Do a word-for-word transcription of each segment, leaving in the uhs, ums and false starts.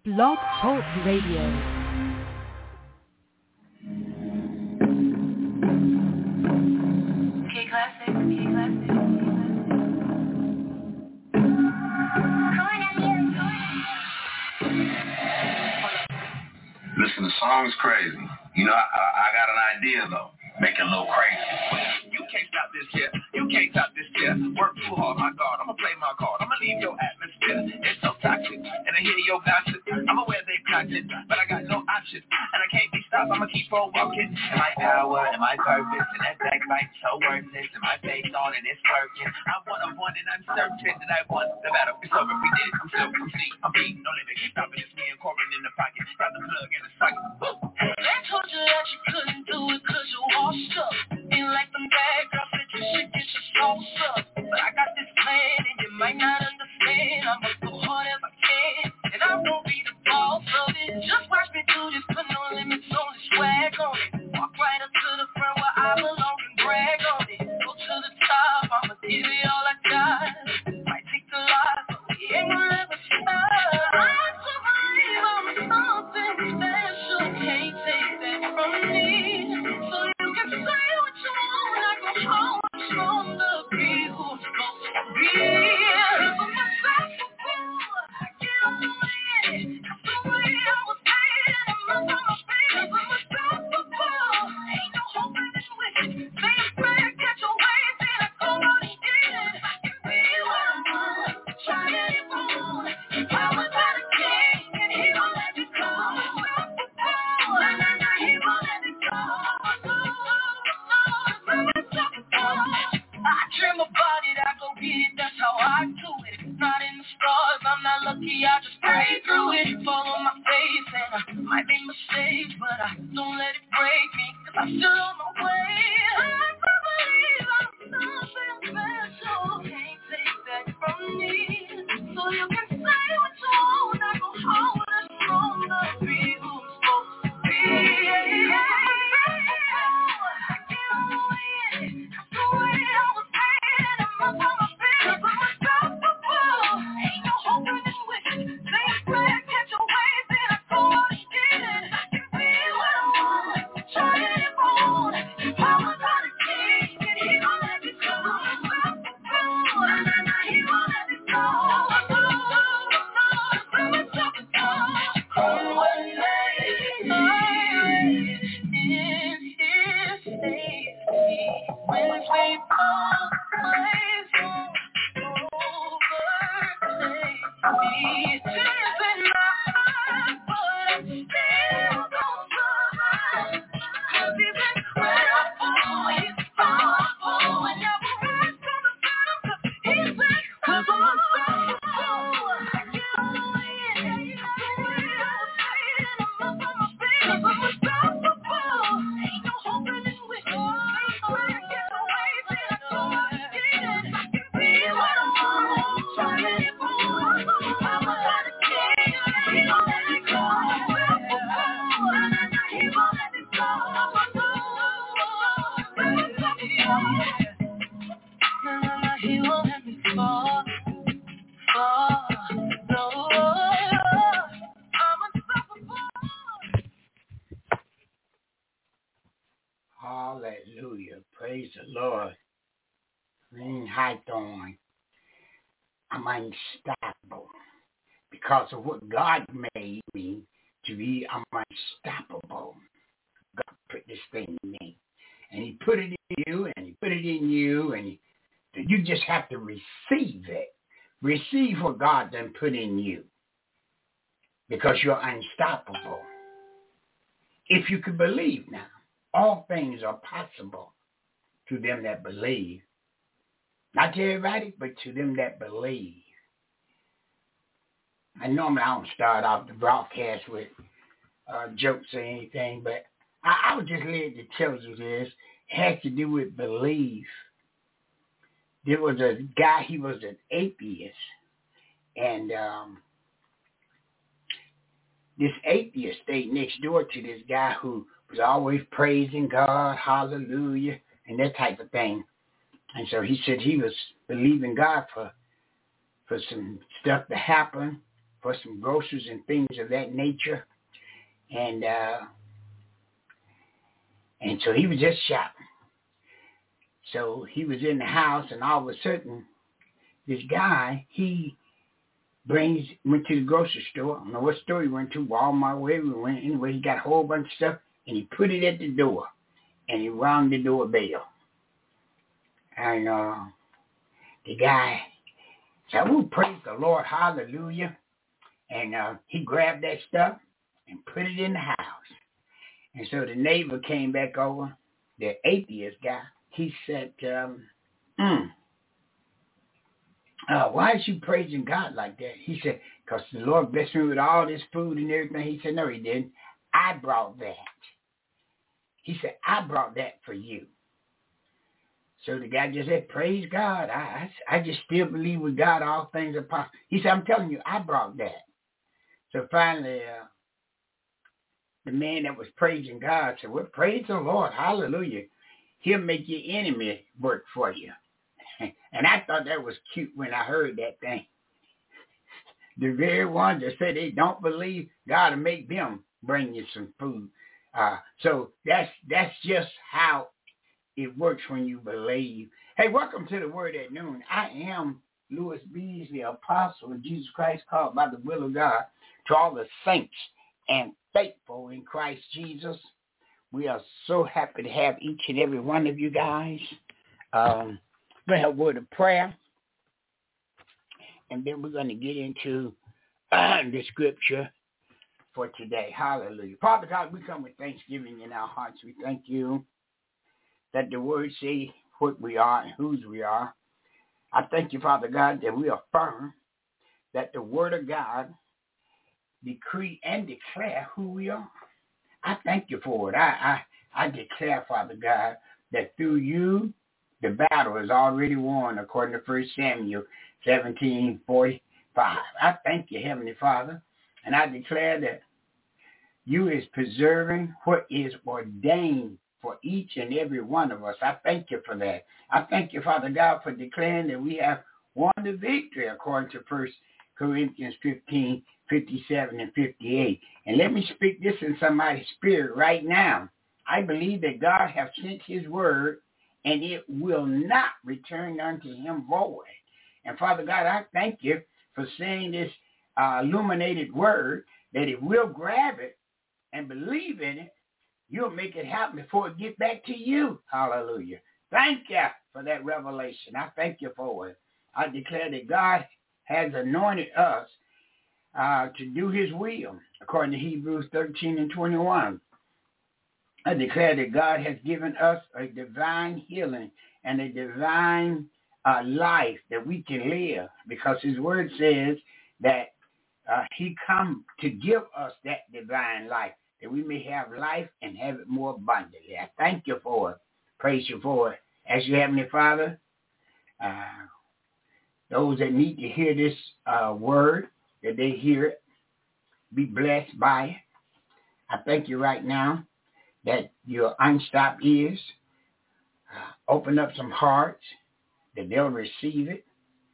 Blog Talk Radio. K Classic, K Classic. Listen, the song's crazy. You know, I, I got an idea though. Make it a little crazy. You can't stop this here. You can't stop this here. Work too hard, my God. I'ma play my card. I'ma leave your atmosphere. It's so toxic. And I hear your gossip. I'm aware they clocked it, but I got no options. And I can't be stopped. I'ma keep on walking. And my power and my purpose. And that backbite so worthless. And my face on and it's working. I want a one and I'm certain that I won. The battle is over. We did it. I'm still complete. I'm beating. No limit. Can't stop it. It's me and Corbin in the pocket. Got the plug in the socket. They told you that you couldn't do it cause you washed up. Ain't like them bad girls that you should get your sauce up. But I got this plan and you might not understand. I'ma go hard as I can and I won't be the boss of it. Just watch me do this, put no limits on the swag on it. Walk right up to the front where I belong and brag on it. Go to the top, I'ma give it all I got. Might take the lot, but we ain't gonna ever stop. I do believe I'm something special. Can't take that from me. So you can say what you want, I go home from the be who I'm supposed to be. Cause I'm unstoppable, I get on the way. That's the way I was made, and I'm up on my feet. Cause I'm unstoppable, ain't no hoping and wishing. Say a prayer, catch your waves, and I go out and get it. I can be what I want, try it if I want. If I was not a king, and he won't let me go. Unstoppable, nah, nah, nah, he won't let me go. I dream about it, I go get it, that's how I do it. Not in the stars, I'm not lucky, I just pray through it. Follow my faith and I might make mistakes, but I don't let it break me, cause I'm still on my way. I believe I'm something special. Can't take that from me. So you can say what you want, I go home and strong to be who I'm supposed to be. I get on the way, that's the way I was made, and I'm up on my feet. Cause I'm unstoppable, ain't no hoping and wishing. Say a prayer, catch your waves, and I go out and get it. I can be what I want, try it if I want. If I was not a king, then he gon' let me go. Unstoppable, nah, nah, nah, he won't let me go. I'm unstoppable. Come one day, in his safety. When we both place overtake me. Tears in my eyes, but I still don't survive. Cause he's incredible, he's powerful, and never rise from the bottom. Cause he's incredible. Cause I'm unstoppable. I get on the way, that's the way I was made, and I'm up on my feet. Cause I'm unstoppable, ain't no hoping and wishing. Say a prayer, get your waves, and I go out and get it. I can be what I want, try it if I want. If I was not a king, he gon' let me go. Unstoppable, nah, nah, nah, he won't let me go. Nah, nah, nah, he won't let me fall, fall, no. I'm unstoppable. Hallelujah. Praise the Lord. Green Hawthorne. I'm unstoppable. Because of what God made me to be, I'm unstoppable. God put this thing in me. And he put it in you, and he put it in you, and he, you just have to receive it. Receive what God done put in you. Because you're unstoppable. If you can believe now, all things are possible to them that believe. Not to everybody, but to them that believe. I normally I don't start off the broadcast with uh, jokes or anything, but I, I was just led to tell you this. It has to do with belief. There was a guy, he was an atheist, and um, this atheist stayed next door to this guy who was always praising God, hallelujah, and that type of thing. And so he said he was believing God for for some stuff to happen. for some groceries and things of that nature. And uh, and so he was just shopping. So he was in the house, and all of a sudden, this guy, he brings, went to the grocery store. I don't know what store he went to, Walmart, wherever he went. Anyway, he got a whole bunch of stuff, and he put it at the door, and he rang the doorbell. And uh, the guy said, "Oh, praise the Lord, hallelujah." And uh, he grabbed that stuff and put it in the house. And so the neighbor came back over, the atheist guy. He said, um, mm, uh, why is you praising God like that? He said, because the Lord blessed me with all this food and everything. He said, no, he didn't. I brought that. He said, I brought that for you. So the guy just said, praise God. I, I, I just still believe with God all things are possible. He said, I'm telling you, I brought that. So finally, uh, the man that was praising God said, well, praise the Lord. Hallelujah. He'll make your enemy work for you. And I thought that was cute when I heard that thing. The very ones that say they don't believe God will make them bring you some food. Uh, so that's that's just how it works when you believe. Hey, welcome to the Word at Noon. I am Louis Beasley, apostle of Jesus Christ, called by the will of God to all the saints and faithful in Christ Jesus. We are so happy to have each and every one of you guys. Um, we're going to have a word of prayer, and then we're going to get into uh, the scripture for today. Hallelujah. Father God, we come with thanksgiving in our hearts. We thank you that the word say what we are and whose we are. I thank you, Father God, that we affirm that the word of God decree and declare who we are. I thank you for it. I, I, I declare, Father God, that through you, the battle is already won, according to First Samuel seventeen forty-five. I thank you, Heavenly Father, and I declare that you is preserving what is ordained for each and every one of us. I thank you for that. I thank you, Father God, for declaring that we have won the victory, according to First Corinthians fifteen fifty-seven and fifty-eight. And let me speak this in somebody's spirit right now. I believe that God has sent his word, and it will not return unto him void. And Father God, I thank you for saying this uh, illuminated word, that if we'll grab it and believe in it, you'll make it happen before it gets back to you. Hallelujah. Thank you for that revelation. I thank you for it. I declare that God has anointed us uh, to do his will, according to Hebrews thirteen and twenty-one. I declare that God has given us a divine healing and a divine uh, life that we can live, because his word says that uh, he come to give us that divine life, that we may have life and have it more abundantly. I thank you for it. Praise you for it. As your Heavenly Father, uh, those that need to hear this uh, word, that they hear it, be blessed by it. I thank you right now that your unstopped ears uh, open up some hearts, that they'll receive it.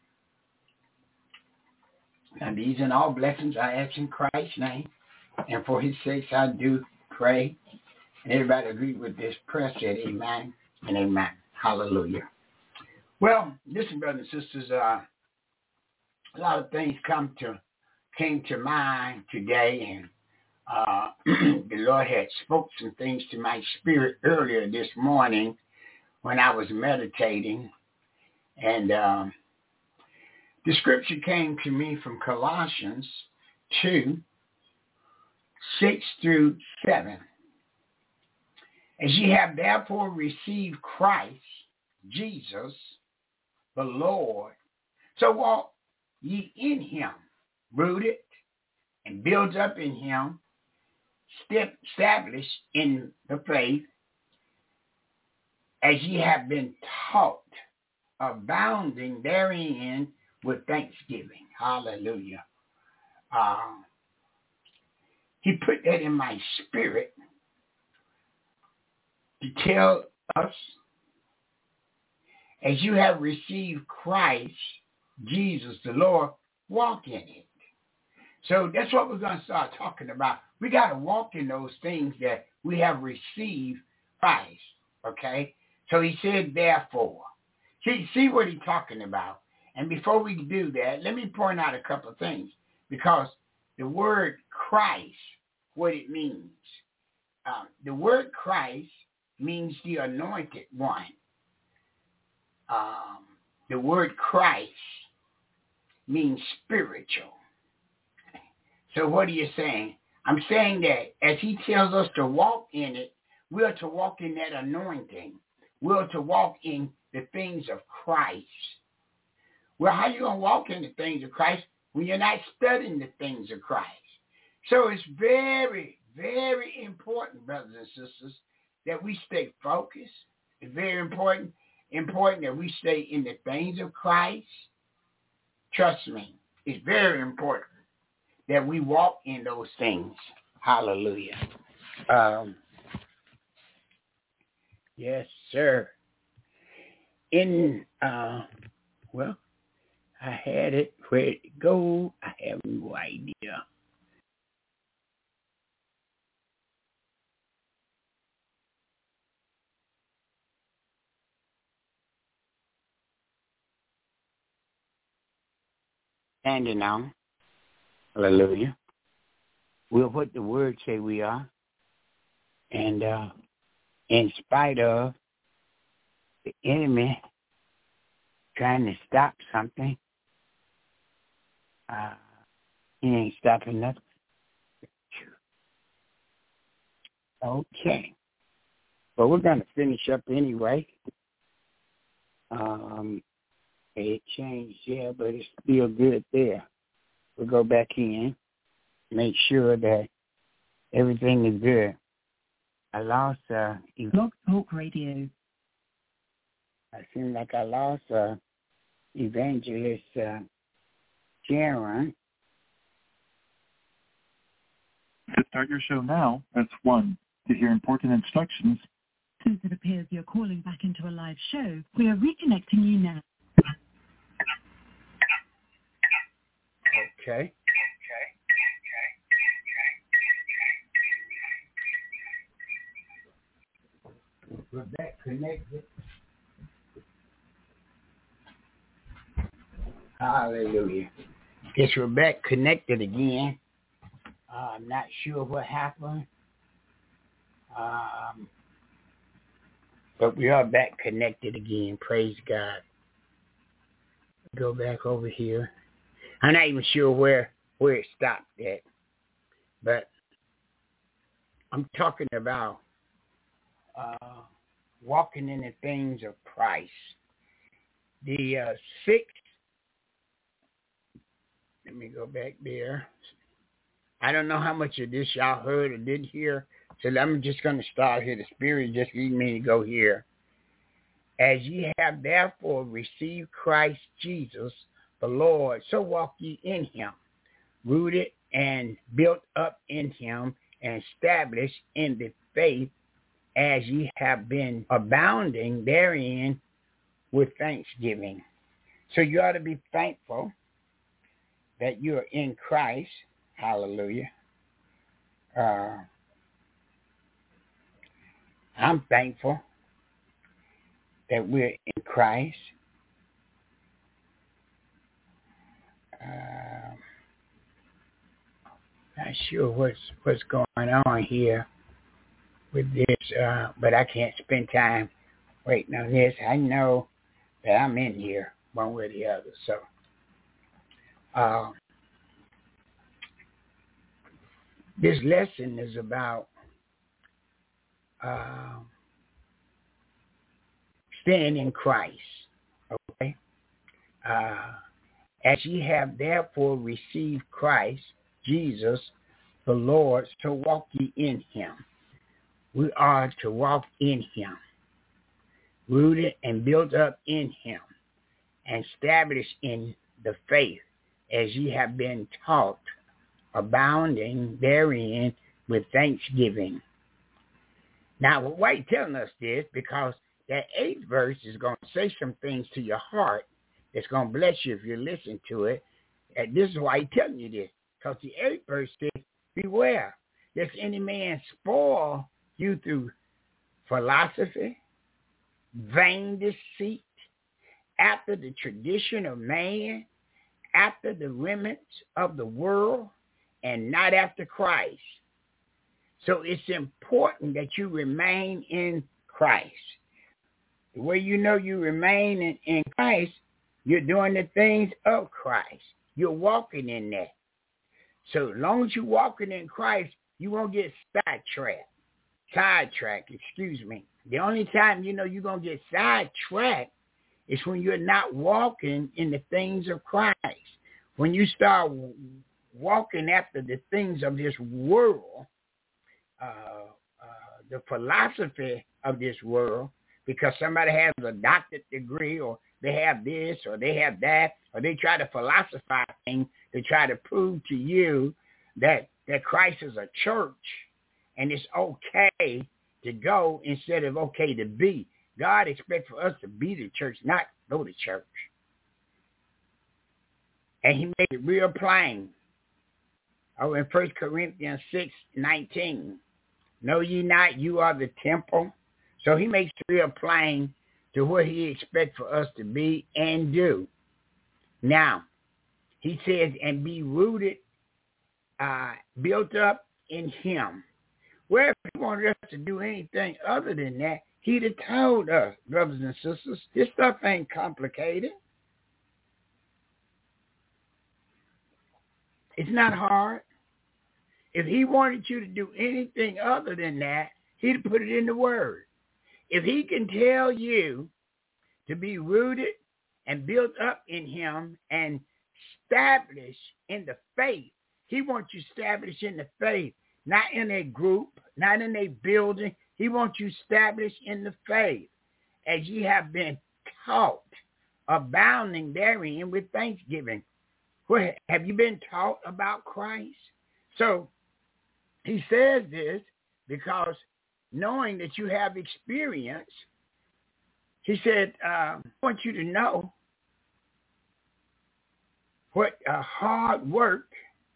And these and all blessings I ask in Christ's name, and for his sake I do pray. And everybody agree with this prayer, said amen and amen. Hallelujah. Well, listen, brothers and sisters, uh, a lot of things come to came to mind today, and uh, the Lord had spoke some things to my spirit earlier this morning when I was meditating, and um, the scripture came to me from Colossians two, six through seven. As ye have therefore received Christ Jesus the Lord, so walk ye in him, rooted and built up in him, established in the faith, as ye have been taught, abounding therein with thanksgiving. Hallelujah. Uh, he put that in my spirit to tell us, as you have received Christ, Jesus the Lord, walk in it. So that's what we're going to start talking about. We got to walk in those things that we have received Christ, okay? So he said, therefore. See, see what he's talking about. And before we do that, let me point out a couple of things. Because the word Christ, what it means. Um, the word Christ means the anointed one. Um, the word Christ means spiritual. So what are you saying? I'm saying that as he tells us to walk in it, we are to walk in that anointing. We are to walk in the things of Christ. Well, how are you going to walk in the things of Christ when you're not studying the things of Christ? So it's very, very important, brothers and sisters, that we stay focused. It's very important, important that we stay in the things of Christ. Trust me, it's very important that we walk in those things. Hallelujah. Um, yes, sir. In, uh, well, I had it. Where did it go? I have no idea. Standing on. Hallelujah. We're what the word say we are. And uh, in spite of the enemy trying to stop something, uh, he ain't stopping nothing. Okay. But we're going to finish up anyway. Um, it changed, yeah, but it's still good there. We'll go back in, make sure that everything is good. I lost uh, Blog Talk Radio. I seem like I lost uh, Evangelist uh, Sharon. To start your show now, press one. To hear important instructions. Since it appears you're calling back into a live show, we are reconnecting you now. Okay. We're back connected. Hallelujah. Guess we're back connected again. Uh, I'm not sure what happened. Um, but we are back connected again. Praise God. Go back over here. I'm not even sure where, where it stopped at. But I'm talking about uh, walking in the things of Christ. The uh, sixth, let me go back there. I don't know how much of this y'all heard or didn't hear, so I'm just going to start here. The Spirit just lead me to go here. As ye have therefore received Christ Jesus, the Lord, so walk ye in him, rooted and built up in him, and established in the faith, as ye have been abounding therein with thanksgiving. So you ought to be thankful that you are in Christ. Hallelujah. Uh, I'm thankful that we're in Christ. Uh, not sure what's what's going on here with this, uh, but I can't spend time waiting on this. I know that I'm in here one way or the other. So, uh, this lesson is about uh, staying in Christ. Okay. Uh, as ye have therefore received Christ Jesus, the Lord, so walk ye in him. We are to walk in him, rooted and built up in him, and established in the faith, as ye have been taught, abounding therein with thanksgiving. Now, why he's telling us this? Because that eighth verse is going to say some things to your heart that's going to bless you if you listen to it. And this is why he's telling you this, Because the eighth verse says, beware, lest any man spoil you through philosophy, vain deceit, after the tradition of man, after the remnants of the world, and not after Christ. So it's important that you remain in Christ. The way you know you remain in, in Christ, you're doing the things of Christ. You're walking in that. So as long as you're walking in Christ, you won't get sidetracked. Sidetracked, excuse me. The only time you know you're going to get sidetracked is when you're not walking in the things of Christ. When you start walking after the things of this world, uh, uh, the philosophy of this world, because somebody has a doctorate degree, or they have this, or they have that, or they try to philosophize things to try to prove to you that, that Christ is a church and it's okay to go instead of okay to be. God expects for us to be the church, not go to church. And he made it real plain. Oh, in First Corinthians six nineteen, know ye not you are the temple? So he makes it real plain to what he expects for us to be and do. Now, he says, and be rooted, uh, built up in him. Well, if he wanted us to do anything other than that, he'd have told us, brothers and sisters, this stuff ain't complicated. It's not hard. If he wanted you to do anything other than that, he'd put it in the word. If he can tell you to be rooted and built up in him and established in the faith, he wants you established in the faith, not in a group, not in a building. He wants you established in the faith as ye have been taught, abounding therein with thanksgiving. What, have you been taught about Christ? So he says this because knowing that you have experience, he said, uh, I want you to know what uh, hard work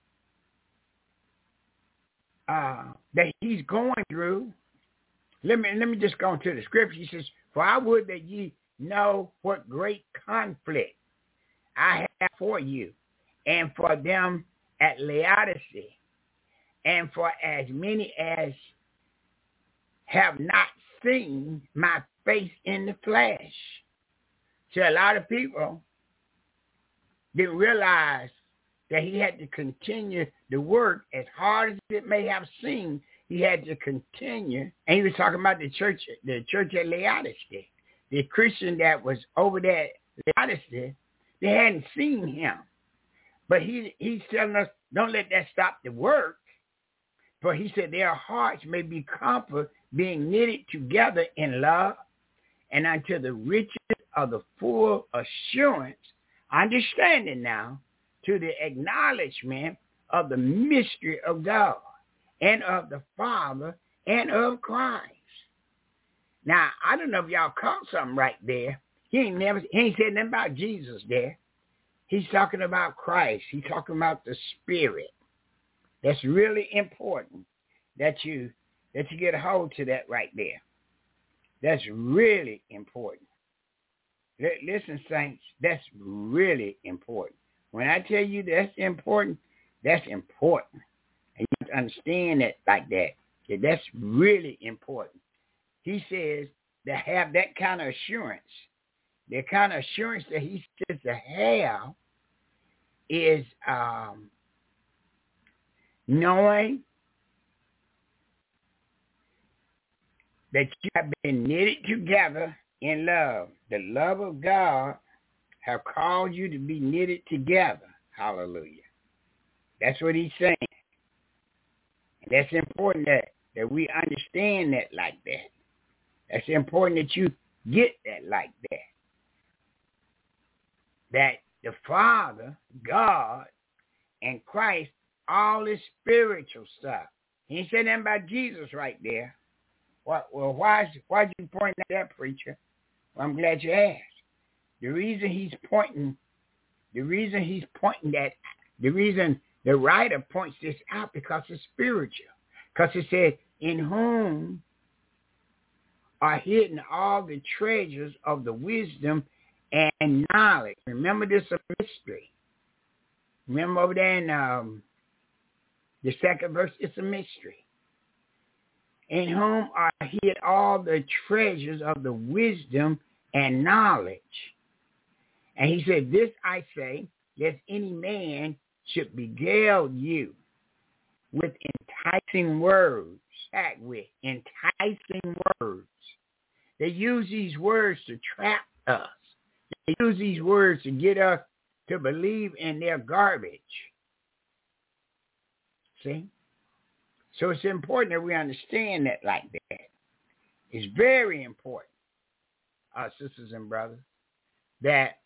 uh, that he's going through. Let me let me just go into the scripture. He says, for I would that ye know what great conflict I have for you, and for them at Laodicea, and for as many as have not seen my face in the flesh. So a lot of people didn't realize that he had to continue the work as hard as it may have seemed. He had to continue. And he was talking about the church, the church at Laodicea. The Christian that was over there at Laodicea, they hadn't seen him. But he he's telling us, don't let that stop the work. For he said, their hearts may be comfort, being knitted together in love, and unto the riches of the full assurance, understanding now, to the acknowledgement of the mystery of God, and of the Father, and of Christ. Now, I don't know if y'all caught something right there. He ain't never, he ain't said nothing about Jesus there. He's talking about Christ. He's talking about the Spirit. That's really important that you that you get a hold to that right there. That's really important. L- listen, saints, that's really important. When I tell you that's important, that's important. And you have to understand that like that. that that's really important. He says to have that kind of assurance. The kind of assurance that he says to have is um, knowing that you have been knitted together in love. The love of God have called you to be knitted together. Hallelujah. That's what he's saying. And that's important that, that we understand that like that. That's important that you get that like that. That the Father, God, and Christ, all is spiritual stuff. He ain't said nothing about Jesus right there. Well, well why why'd you point at that, preacher? Well, I'm glad you asked. The reason he's pointing, the reason he's pointing that, the reason The writer points this out because it's spiritual. Because it said, in whom are hidden all the treasures of the wisdom and knowledge. Remember, this is a mystery. Remember over there in um, the second verse, it's a mystery. In whom are hid all the treasures of the wisdom and knowledge. And he said, this I say, lest any man should beguile you with enticing words. Back with enticing words. They use these words to trap us. They use these words to get us to believe in their garbage. See? So it's important that we understand that like that. It's very important, our sisters and brothers, that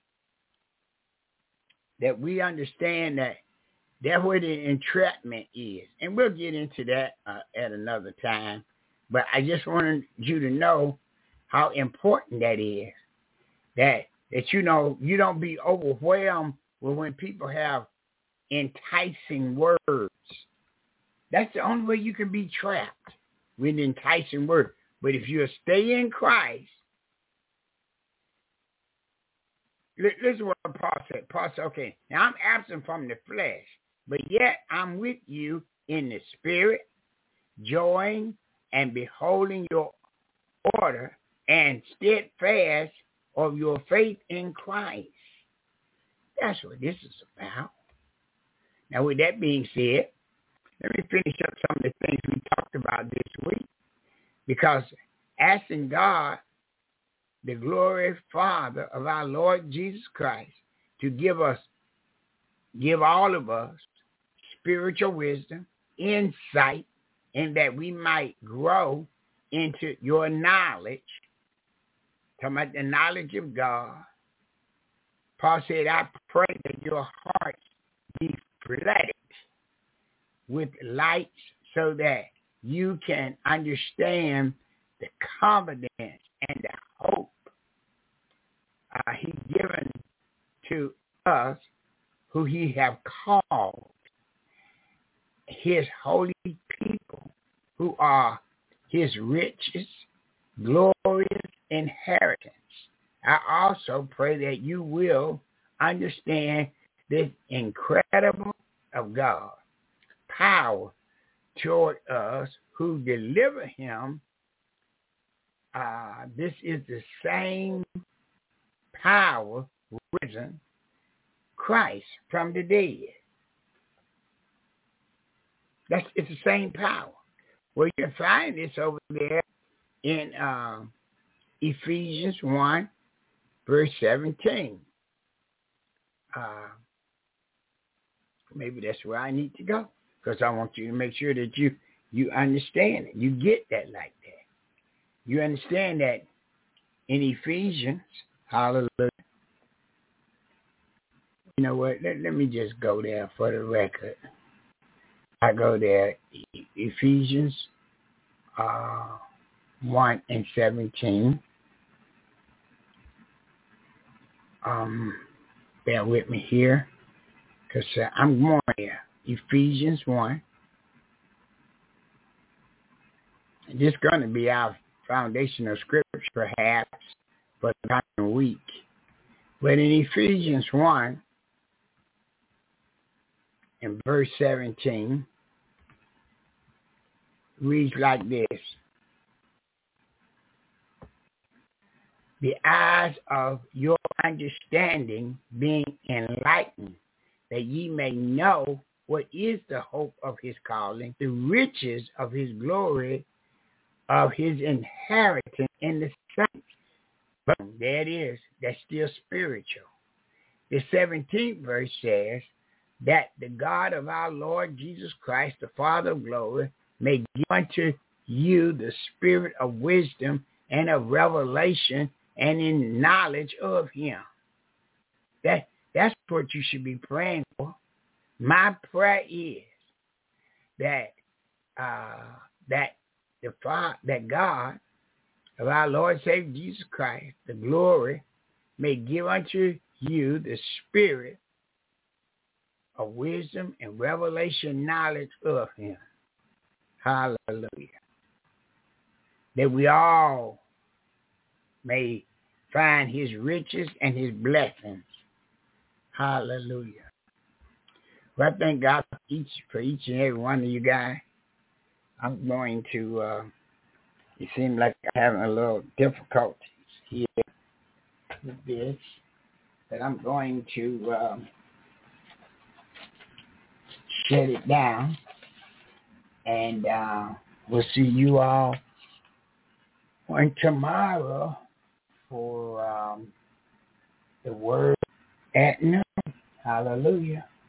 that we understand that that's where the entrapment is. And we'll get into that uh, at another time. But I just wanted you to know how important that is. That, that you know, you don't be overwhelmed with when people have enticing words. That's the only way you can be trapped with enticing words. But if you stay in Christ, listen to what Paul said. Paul said, okay, now I'm absent from the flesh, but yet I'm with you in the spirit, joying and beholding your order and steadfast of your faith in Christ. That's what this is about. Now, with that being said, let me finish up some of the things we talked about this week. Because asking God, the glorious Father of our Lord Jesus Christ, to give us, give all of us spiritual wisdom, insight, and that we might grow into your knowledge. Talking about the knowledge of God. Paul said, I pray that your hearts be flooded with lights so that you can understand the confidence and the hope uh, he's given to us who he have called his holy people, who are his richest, glorious inheritance. I also pray that you will understand this incredible of God power toward us who deliver him. Uh, this is the same power risen Christ from the dead. That's it's the same power. Well, you can find this over there in uh, Ephesians one, verse seventeen. Uh, maybe that's where I need to go, because I want you to make sure that you, you understand it. You get that like that. You understand that in Ephesians, hallelujah. You know what? Let, let me just go there for the record. I go there, Ephesians uh, one and seventeen. Um, bear with me here, because uh, I'm going there. Ephesians one. And this is going to be our foundational scripture, perhaps, for the coming week. But in Ephesians one, in verse seventeen, reads like this. The eyes of your understanding being enlightened, that ye may know what is the hope of his calling, the riches of his glory, of his inheritance in the saints. But there it is. That's still spiritual. The seventeenth verse says that the God of our Lord Jesus Christ, the Father of glory, may give unto you the spirit of wisdom and of revelation and in knowledge of him. That, that's what you should be praying for. My prayer is that uh, that the Father, that God of our Lord and Savior Jesus Christ, the glory, may give unto you the spirit of wisdom and revelation knowledge of him. Hallelujah. That we all may find his riches and his blessings. Hallelujah. Well, I thank God for each, for each and every one of you guys. I'm going to, uh, it seems like I'm having a little difficulties here with this, but I'm going to um, shut it down, and uh, we'll see you all on tomorrow for um, the word at noon. Hallelujah.